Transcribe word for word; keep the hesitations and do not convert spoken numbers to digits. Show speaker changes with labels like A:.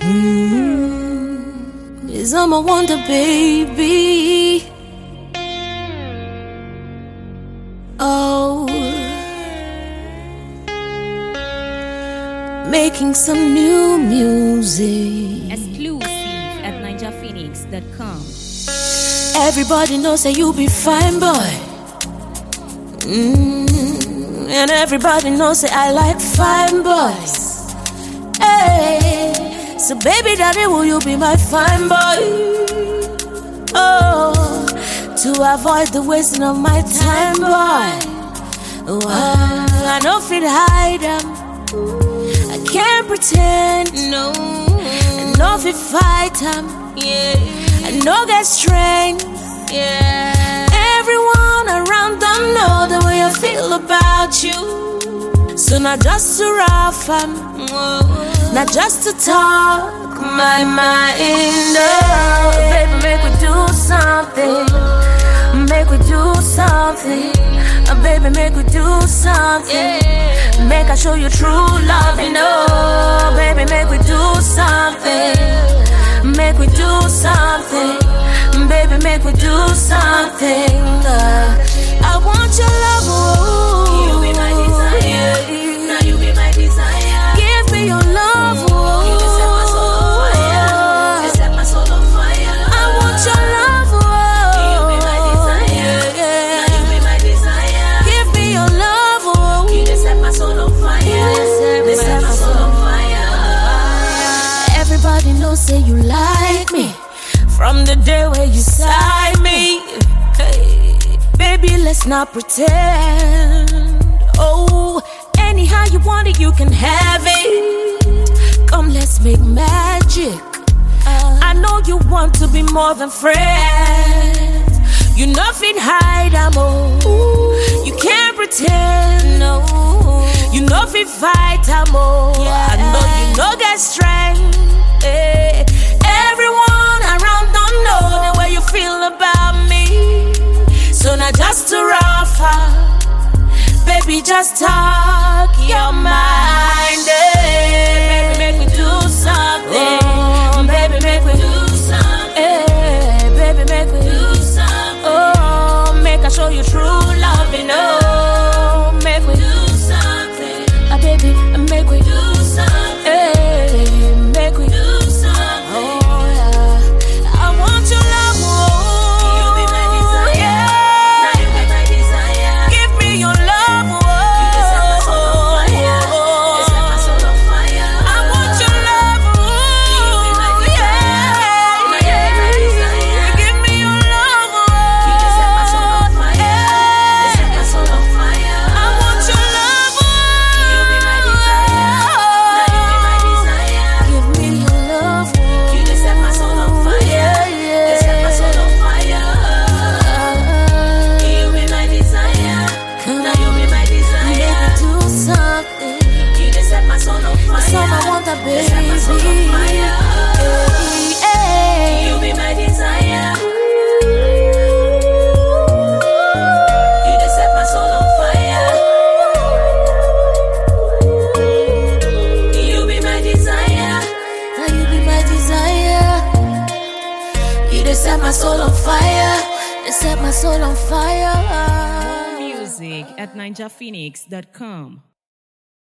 A: Mm, is I'm a wonder baby. Oh, making some new music.
B: Exclusive at ninja phoenix dot com.
A: Everybody knows that you be fine, boy. Mm, and everybody knows that I like fine boys. Hey, so baby daddy, will you be my fine boy? Oh, to avoid the wasting of my time, boy. Oh, I don't feel hide them. I can't pretend. No, I know fit fight them. Yeah, I know get strength. Yeah, everyone around them know the way I feel about you. So not just to rough them, not just to talk my mind. Oh, baby, make we do something. Make we do something. Oh, baby, make we do something. Make I show you true love, you know. Baby, make we do something. Make we do something. Baby, make we do something. uh, I want your love. Oh, you be my desire. Now you be my desire. Give me your love. Oh, you set my soul on fire. You set my soul on fire. I want your love. Oh, you be my desire. Now you be my desire. Give me your love. Oh, you set my soul on fire. You set my soul on fire. Everybody knows say you like me from the day where you signed me. Hey, baby, let's not pretend. Oh, anyhow you want it, you can have it. Come, let's make magic. uh, I know you want to be more than friends. You nothing hide, I'm all. You can't pretend, no. You nothing fight, I'm all. Yeah. I know you know get strength. Hey. Everyone around don't know the way you feel about me. So not just to rough her, baby, just talk your mind. Hey, baby, make me do something. Oh, baby, make me do something. Hey, baby, make me do something. Oh, make I show you true love, you know. Make me do something. Ah, baby, make me do something. Hey, make me do something. Oh yeah, I want your love. Oh, you be my desire. Yeah. Now you be my desire. Give me your love. Oh, you set my soul on fire. You set my soul on fire. I want your love. Oh, you be my desire. Now you be my desire. Give me your love. Oh, you set my soul on fire. You set my soul on fire. I want your love. Oh, you be my desire. Now you be my desire. Give me your love. Oh, you set my soul on fire. You set my soul on fire. You be my desire. Now you be my desire. Make me do something. You just set my soul on fire. So I want that baby. Set my soul on fire. Hey, hey. You be my desire. You just set my soul on fire. You be my desire. Now you be my desire. You just set my soul on fire. You set my soul on fire.
B: Music at ninja phoenix dot com.